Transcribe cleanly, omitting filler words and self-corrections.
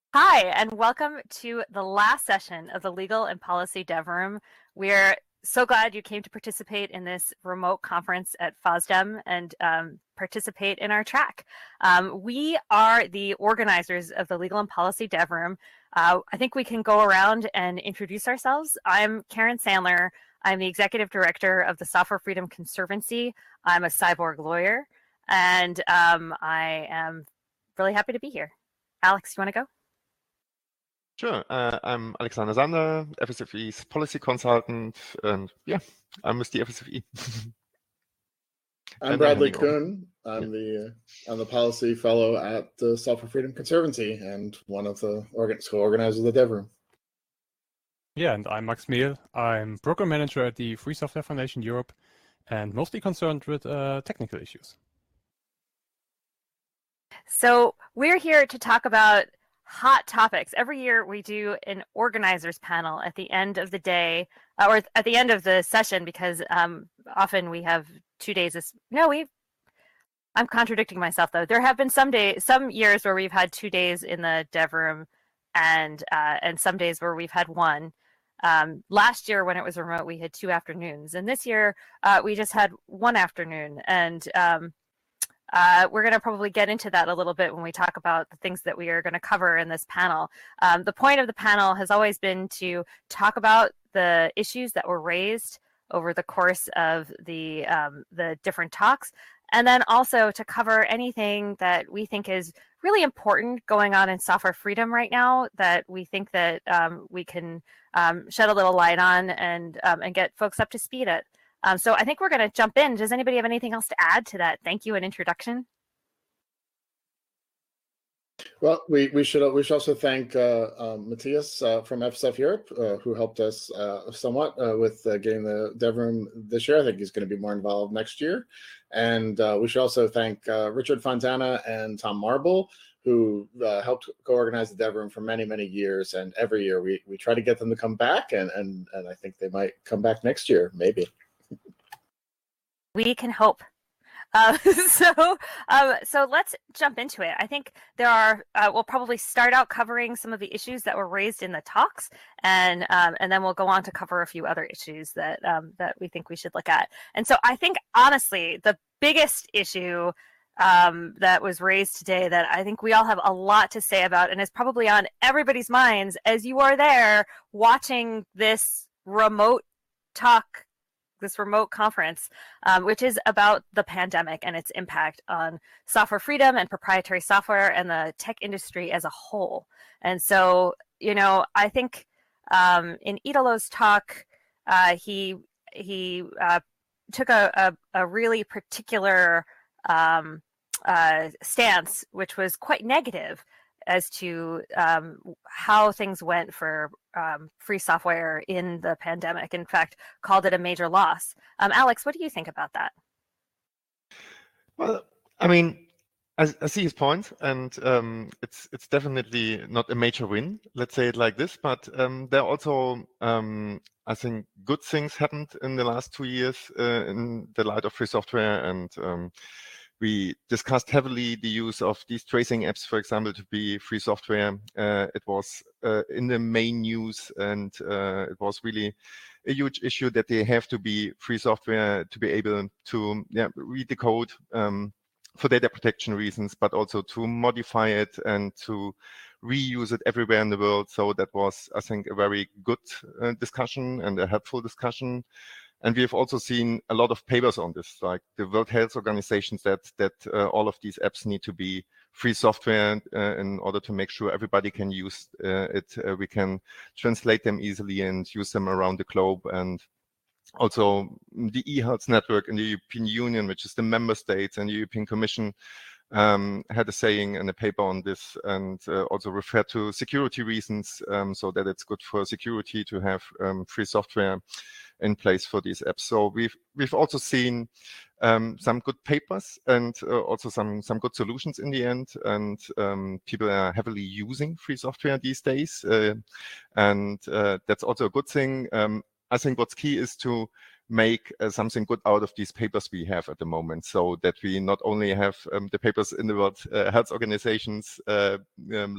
Hi, and welcome to the last session of the Legal and Policy Dev Room. We're so glad you came to participate in this remote conference at FOSDEM and participate in our track. We are the organizers of the Legal and Policy Dev Room. I think we can go around and introduce ourselves. I'm Karen Sandler. I'm the Executive Director of the Software Freedom Conservancy. I'm a cyborg lawyer, and I am really happy to be here. Alex, you want to go? Sure. I'm Alexander Sander, FSFE's policy consultant, and yeah, I'm with the FSFE. I'm Bradley Kuhn. I'm the policy fellow at the Software Freedom Conservancy and one of the co-organizers of the Dev Room. Yeah, and I'm Max Mehl. I'm program manager at the Free Software Foundation Europe and mostly concerned with technical issues. So we're here to talk about hot topics. Every year we do an organizers panel at the end of the day or at the end of the session because often we have 2 days. I'm contradicting myself though. There have been some years where we've had 2 days in the dev room and some days where we've had one. Last year when it was remote, we had 2 afternoons, and this year we just had 1 afternoon. And we're going to probably get into that a little bit when we talk about the things that we are going to cover in this panel. The point of the panel has always been to talk about the issues that were raised over the course of the different talks, and then also to cover anything that we think is really important going on in software freedom right now that we think that we can shed a little light on and get folks up to speed at. So I think we're going to jump in. Does anybody have anything else to add to that thank you and introduction? Well, we should also thank Matthias from FSF Europe, who helped us somewhat with getting the dev room this year. I think he's going to be more involved next year. And we should also thank Richard Fontana and Tom Marble, who helped co-organize the dev room for many, many years. And every year we try to get them to come back, and I think they might come back next year, maybe. We can hope. So let's jump into it. I think there are. We'll probably start out covering some of the issues that were raised in the talks, and then we'll go on to cover a few other issues that we think we should look at. And so I think honestly, the biggest issue that was raised today that I think we all have a lot to say about, and is probably on everybody's minds as you are there watching this remote talk. This remote conference, which is about the pandemic and its impact on software freedom and proprietary software and the tech industry as a whole. And so, I think in Italo's talk, he took a really particular stance, which was quite negative as to how things went for free software in the pandemic. In fact, called it a major loss. Alex, what do you think about that? Well, I mean, I see his point, and it's definitely not a major win, let's say it like this, but there are also, I think, good things happened in the last 2 years in the light of free software, and we discussed heavily the use of these tracing apps, for example, to be free software. It was in the main news, and it was really a huge issue that they have to be free software to be able to read the code for data protection reasons, but also to modify it and to reuse it everywhere in the world. So that was, I think, a very good discussion and a helpful discussion. And we have also seen a lot of papers on this, like the World Health Organization that all of these apps need to be free software in order to make sure everybody can use it. We can translate them easily and use them around the globe. And also the eHealth network in the European Union, which is the member states and the European Commission, had a saying in a paper on this, and also referred to security reasons, so that it's good for security to have free software in place for these apps. So we've also seen some good papers and also some good solutions in the end, and people are heavily using free software these days, and that's also a good thing. I think what's key is to make something good out of these papers we have at the moment, so that we not only have the papers in the World Health Organizations